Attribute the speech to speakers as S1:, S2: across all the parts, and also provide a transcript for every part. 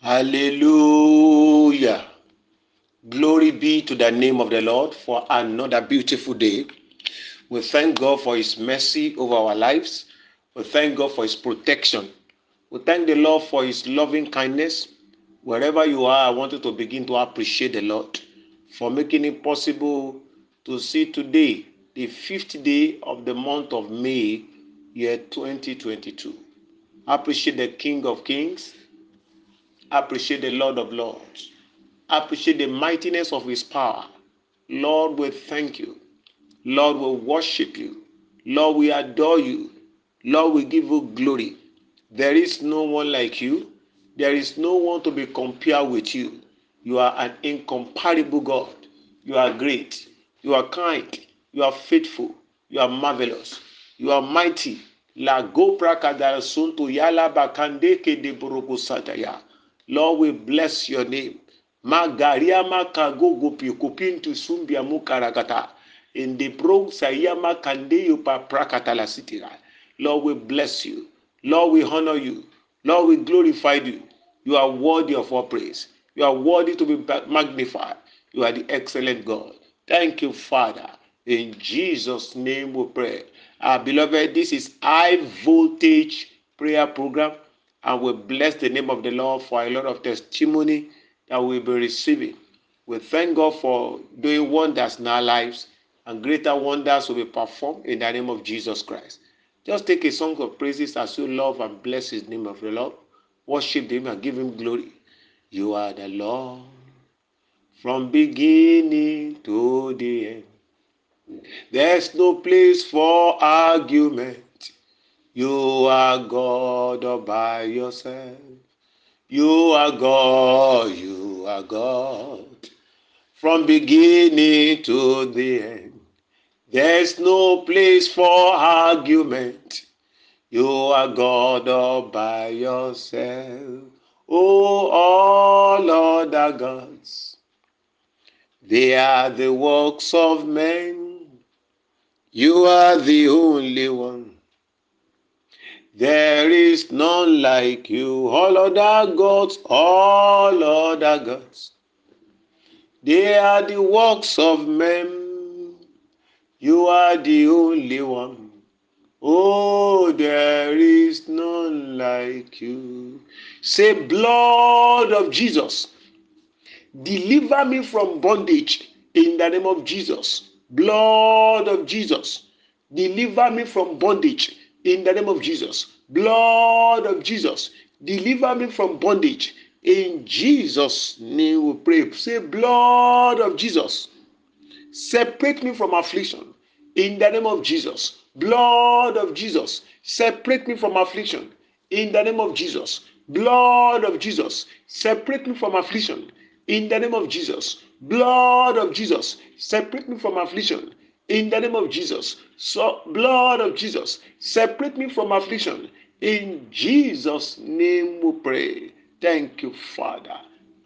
S1: Hallelujah. Glory be to the name of the Lord for another beautiful day. We thank God for his mercy over our lives. We thank God for his protection. We thank the Lord for his loving kindness. Wherever you are, I want you to begin to appreciate the Lord for making it possible to see today, the 5th day of the month of May, year 2022. Appreciate the King of Kings. Appreciate the Lord of Lords. Appreciate the mightiness of his power. Lord, we thank you. Lord, we worship you. Lord, we adore you. Lord, we give you glory. There is no one like you. There is no one to be compared with you. You are an incomparable God. You are great. You are kind. You are faithful. You are marvelous. You are mighty. La gopra kadara sunto yala bakande ke de borogo sataya. Lord, we bless your name. Magaria makago gopi kupintu sumbia mukarakata. In the Bronx, Sayama Kandeyo Prakatala City. Lord, we bless you. Lord, we honor you. Lord, we glorify you. You are worthy of our praise. You are worthy to be magnified. You are the excellent God. Thank you, Father. In Jesus' name we pray. Beloved, this is high voltage prayer program, and we bless the name of the Lord for a lot of testimony that we'll be receiving. We thank God for doing wonders in our lives, and greater wonders will be performed in the name of Jesus Christ. Just take a song of praises as you love and bless his name of the Lord. Worship him and give him glory. You are the Lord from beginning to the end. There's no place for argument. You are God all by yourself. You are God, you are God. From beginning to the end. There's no place for argument. You are God all by yourself. Oh, all other gods, they are the works of men. You are the only one. There is none like you. All other gods, they are the works of men. You are the only one. Oh, there is none like you. Say, blood of Jesus, deliver me from bondage in the name of Jesus. Blood of Jesus, deliver me from bondage in the name of Jesus. Blood of Jesus, deliver me from bondage. In Jesus' name we pray. Say, blood of Jesus, separate me from affliction in the name of Jesus. Blood of Jesus, separate me from affliction in the name of Jesus. Blood of Jesus, separate me from affliction in the name of Jesus. Blood of Jesus, separate me from affliction in the name of Jesus. So, blood of Jesus, separate me from affliction. In Jesus' name we pray. Thank you, Father.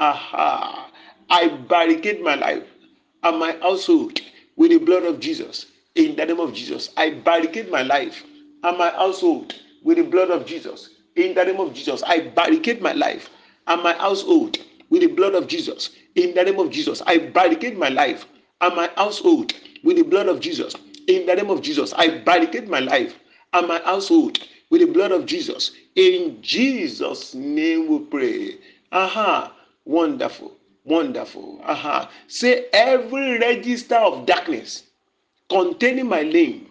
S1: Aha. I barricade my life and my household with the blood of Jesus. In the name of Jesus, I barricade my life and my household with the blood of Jesus. In the name of Jesus, I barricade my life and my household with the blood of Jesus. In the name of Jesus, I barricade my life and my household with the blood of Jesus. In the name of Jesus, I barricade my life and my household with the blood of Jesus. In Jesus' name we pray. Aha, wonderful. Wonderful. Say, every register of darkness containing my name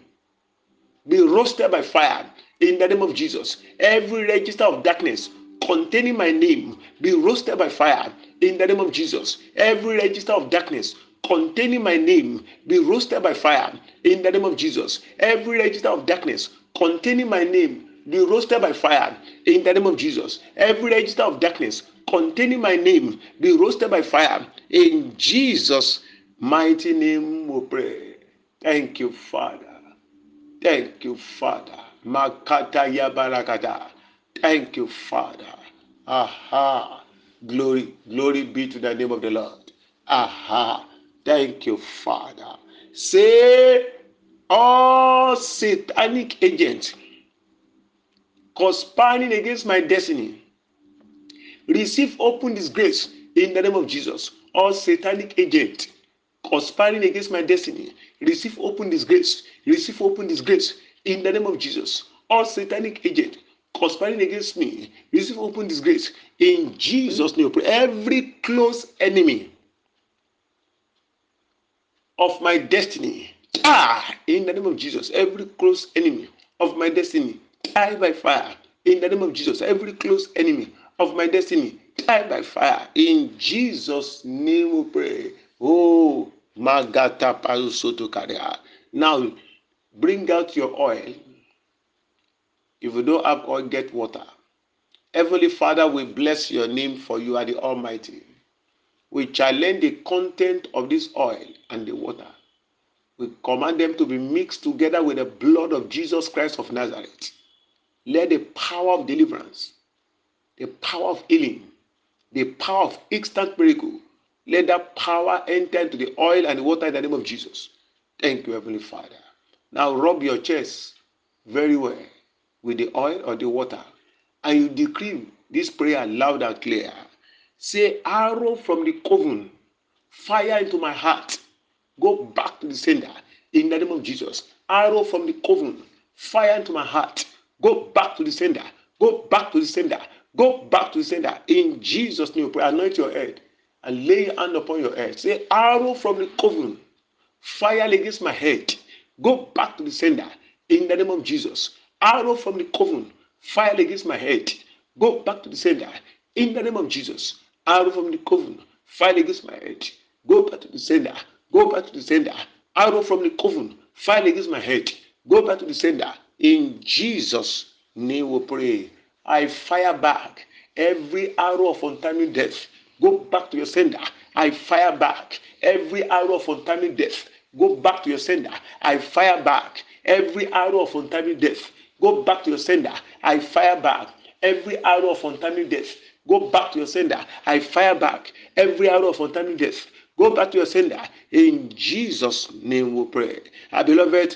S1: be roasted by fire in the name of Jesus. Every register of darkness containing my name be roasted by fire in the name of Jesus. Every register of darkness containing my name be roasted by fire in the name of Jesus. Every register of darkness containing my name be roasted by fire in the name of Jesus. Every register of darkness containing my name be roasted by fire in Jesus' mighty name we pray. Thank you, Father. Thank you, Father. Makata yabarakata. Thank you, Father. Aha. Glory, glory be to the name of the Lord. Aha. Thank you, Father. Say, all satanic agents conspiring against my destiny receive open disgrace in the name of Jesus. All satanic agent conspiring against my destiny, receive open disgrace. Receive open disgrace in the name of Jesus. All satanic agent conspiring against me, receive open disgrace in Jesus' name. Every close enemy of my destiny, in the name of Jesus. Every close enemy of my destiny, die by fire in the name of Jesus. Every close enemy of my destiny, die by fire in Jesus' name we pray. Oh, Magata Parusoto Karia. Now, bring out your oil. If you don't have oil, get water. Heavenly Father, we bless your name, for you are the Almighty. We challenge the content of this oil and the water. We command them to be mixed together with the blood of Jesus Christ of Nazareth. Let the power of deliverance, the power of healing, the power of instant miracle, let that power enter into the oil and the water in the name of Jesus. Thank you, Heavenly Father. Now rub your chest very well with the oil or the water, and you decree this prayer loud and clear. Say, arrow from the coven, fire into my heart, go back to the sender in the name of Jesus. Arrow from the coven, fire into my heart, go back to the sender, go back to the sender, go back to the sender in Jesus' name. Pray, anoint your head and lay your hand upon your head. Say, arrow from the coven, fire against my head, go back to the sender in the name of Jesus. Arrow from the coven, fire against my head, go back to the sender in the name of Jesus. Arrow from the coven, fire against my head, go back to the sender, go back to the sender. Arrow from the coven, fire against my head, go back to the sender. In Jesus' name we pray. I fire back every arrow of untimely death. Go back to your sender. I fire back every arrow of untimely death. Go back to your sender. I fire back every arrow of untimely death. Go back to your sender. I fire back every arrow of untimely death. Go back to your sender. I fire back every arrow of untimely death. Go back to your sender. In Jesus' name we pray. Beloved,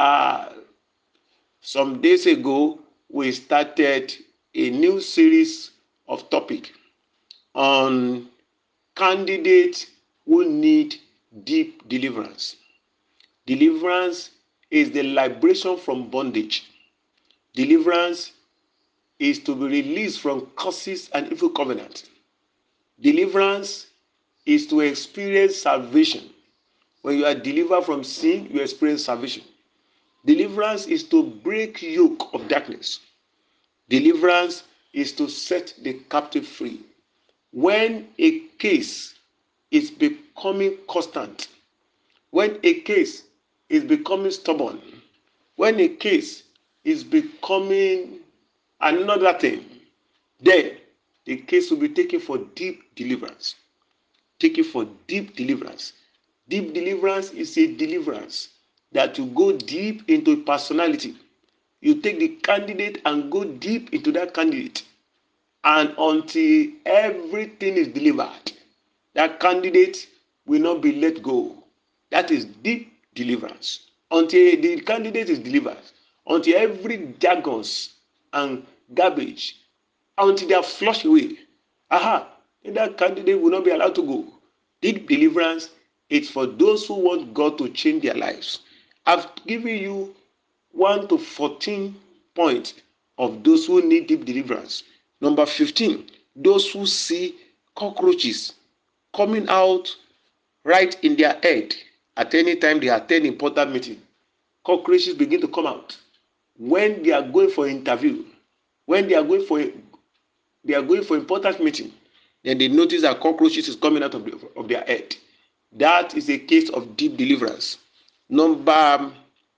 S1: some days ago, we started a new series of topic on candidates who need deep deliverance. Deliverance is the liberation from bondage. Deliverance is to be released from curses and evil covenants. Deliverance is to experience salvation. When you are delivered from sin, you experience salvation. Deliverance is to break yoke of darkness. Deliverance is to set the captive free. When a case is becoming constant, when a case is becoming stubborn, when a case is becoming another thing, then the case will be taken for deep deliverance. Taken for deep deliverance. Deep deliverance is a deliverance that will go deep into a personality. You take the candidate and go deep into that candidate, and until everything is delivered, that candidate will not be let go. That is deep deliverance. Until the candidate is delivered, until every jargons and garbage, until they are flushed away, that candidate will not be allowed to go. Deep deliverance is for those who want God to change their lives. I've given you 1 to 14 points of those who need deep deliverance. Number 15, those who see cockroaches coming out right in their head at any time they attend important meeting. Cockroaches begin to come out when they are going for interview, when they are going for important meeting. Then they notice that cockroaches is coming out of their head. That is a case of deep deliverance. Number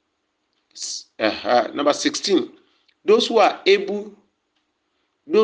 S1: 16, those who are able, they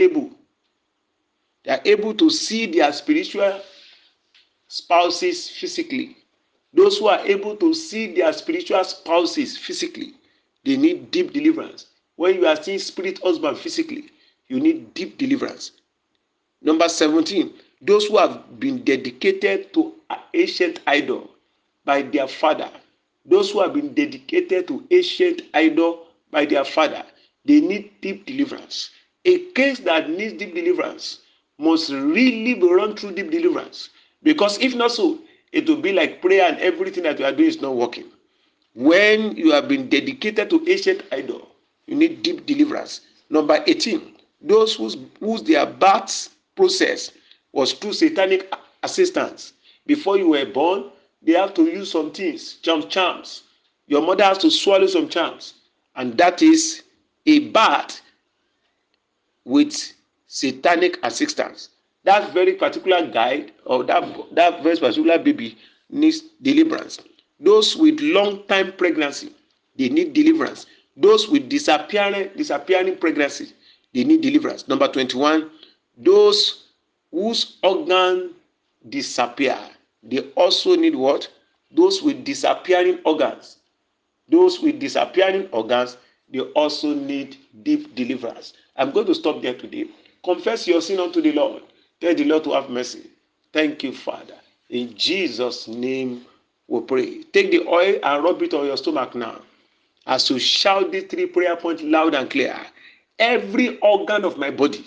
S1: are able to see their spiritual spouses physically. Those who are able to see their spiritual spouses physically, they need deep deliverance. When you are seeing spirit husband physically, you need deep deliverance. Number 17, those who have been dedicated to an ancient idol by their father. Those who have been dedicated to ancient idol by their father, they need deep deliverance A case that needs deep deliverance must really be run through deep deliverance. Because if not so, it will be like prayer and everything that you are doing is not working. When you have been dedicated to ancient idol, you need deep deliverance. Number 18, those whose their birth process was through satanic assistance. Before you were born, they have to use some things, charms. Your mother has to swallow some charms, and that is a birth with satanic assistance. That very particular guide or that very particular baby needs deliverance. Those with long time pregnancy, they need deliverance. Those with disappearing pregnancy, they need deliverance. Number 21, those whose organ disappear, they also need what? Those with disappearing organs. Those with disappearing organs, they also need deep deliverance. I'm going to stop there today. Confess your sin unto the Lord. Tell the Lord to have mercy. Thank you, Father. In Jesus' name we pray. Take the oil and rub it on your stomach now. As you shout these 3 prayer points loud and clear. Every organ of my body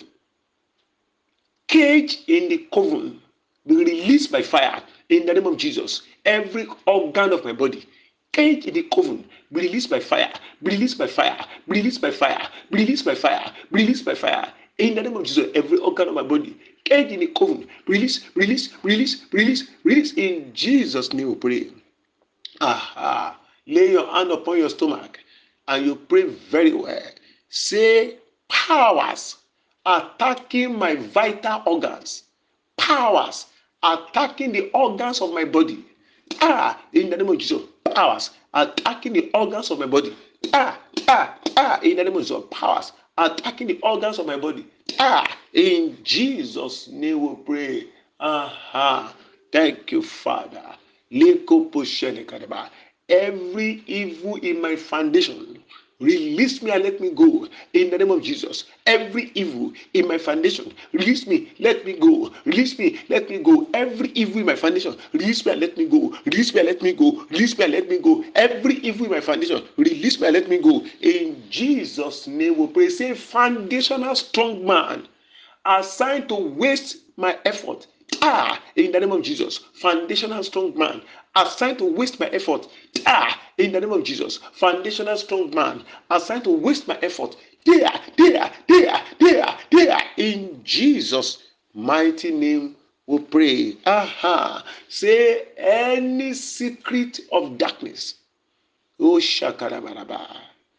S1: caged in the coven be released by fire in the name of Jesus. Every organ of my body caged in the coven be released by fire, be released by fire, be released by fire, be released by fire, be released by fire. In the name of Jesus, every organ of my body caged in the coven, release, release, release, release, release. In Jesus' name we pray. Aha. Lay your hand upon your stomach and you pray very well. Say, powers attacking my vital organs, powers attacking the organs of my body. In the name of Jesus, powers attacking the organs of my body. In the name of Jesus, powers attacking the organs of my body. In Jesus' name we pray. Thank you, Father. Every evil in my foundation, release me and let me go in the name of Jesus. Every evil in my foundation, release me, let me go. Release me, let me go. Every evil in my foundation, release me and let me go. Release me and let me go. Release me and let me go. Every evil in my foundation, release me and let me go. In Jesus' name we pray. Say, foundational strong man assigned to waste my effort. In the name of Jesus, foundational strong man assigned to waste my effort. In the name of Jesus, foundational strong man assigned to waste my effort. In Jesus' mighty name we pray. Say, any secret of darkness. Oh, shakarabaraba.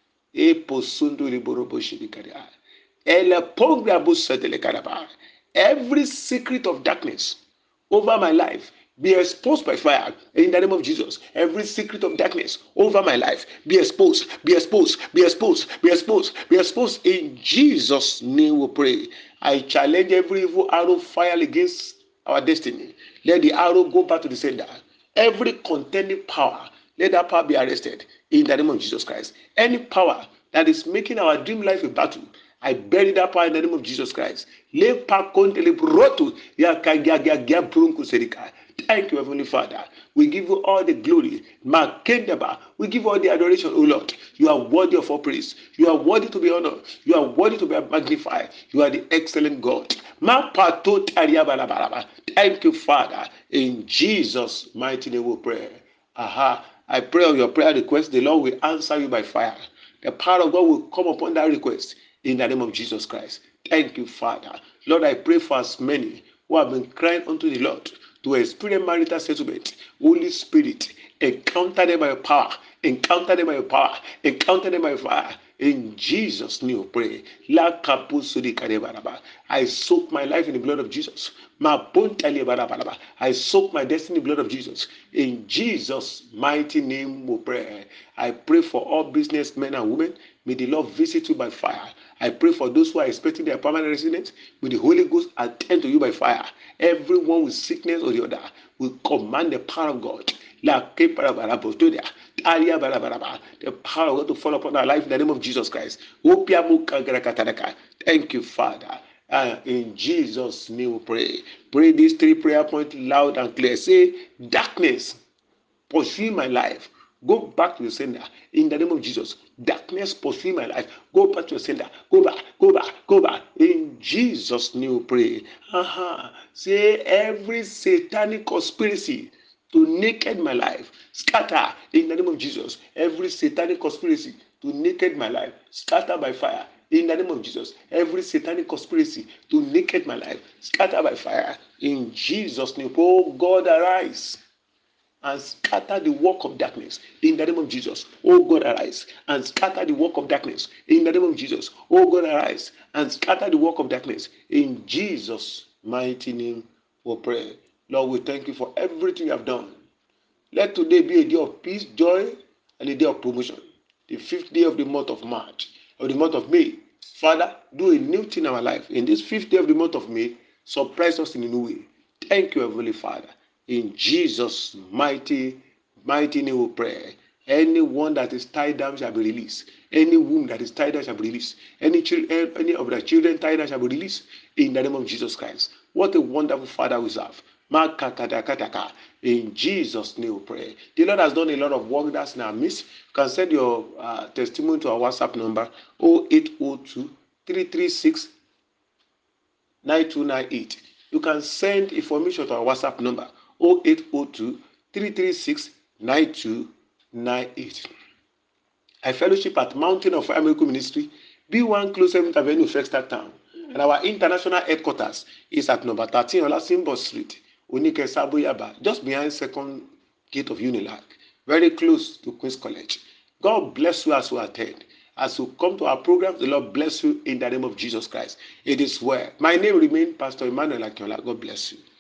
S1: Every secret of darkness over my life be exposed by fire in the name of Jesus. Every secret of darkness over my life be exposed, be exposed, be exposed, be exposed, be exposed. In Jesus' name we pray. I challenge every evil arrow fired against our destiny. Let the arrow go back to the sender. Every contending power, let that power be arrested in the name of Jesus Christ. Any power that is making our dream life a battle, I bury that power in the name of Jesus Christ. Thank you, Heavenly Father. We give you all the glory. We give you all the adoration, O Lord. You are worthy of all praise. You are worthy to be honored. You are worthy to be magnified. You are the excellent God. Thank you, Father. In Jesus' mighty name we pray. I pray on your prayer request, the Lord will answer you by fire. The power of God will come upon that request in the name of Jesus Christ. Thank you, Father. Lord, I pray for as many who have been crying unto the Lord to experience marital settlement. Holy Spirit, encounter them by your power. Encounter them by your power. Encounter them by your fire. In Jesus' name we pray. I soak my life in the blood of Jesus. I soak my destiny in the blood of Jesus. In Jesus' mighty name we pray. I pray for all businessmen and women. May the Lord visit you by fire. I pray for those who are expecting their permanent residence. May the Holy Ghost attend to you by fire. Everyone with sickness or the other will command the power of God. The power of God to fall upon our life in the name of Jesus Christ. Thank you, Father. In Jesus' name we pray. Pray these 3 prayer points loud and clear. Say, darkness pursuing my life Go back to the sender in the name of Jesus. Darkness pursuing my life. Go back to the sender. Go back, go back, go back. In Jesus' name we pray. Say every satanic conspiracy to naked my life, scatter in the name of Jesus. Every satanic conspiracy to naked my life, scatter by fire in the name of Jesus. Every satanic conspiracy to naked my life, scatter by fire in Jesus' name. Oh God, arise and scatter the work of darkness in the name of Jesus. Oh God, arise and scatter the work of darkness in the name of Jesus. Oh God, arise and scatter the work of darkness in Jesus' mighty name. We pray. Lord, we thank you for everything you have done. Let today be a day of peace, joy, and a day of promotion. The 5th day of the month of March, or the month of May. Father, do a new thing in our life. In this 5th day of the month of May, surprise us in a new way. Thank you, Heavenly Father. In Jesus' mighty name we pray. Anyone that is tied down shall be released. Any womb that is tied down shall be released. Any of the children tied down shall be released in the name of Jesus Christ. What a wonderful Father we serve. In Jesus' name we pray. The Lord has done a lot of wonders in our midst. You can send your testimony to our WhatsApp number 0802 336 9298. You can send information to our WhatsApp number 0802 336 9298. I fellowship at Mountain of Fire Miracle Ministry, B1 Close 7th Avenue, Flagstaff Town. And our international headquarters is at number 13 Olasimbo Street, Unike Saboyaba, just behind 2nd Gate of Unilag, very close to Queen's College. God bless you as you attend. As you come to our program, the Lord bless you in the name of Jesus Christ. It is well. My name remains Pastor Emmanuel Akinola. God bless you.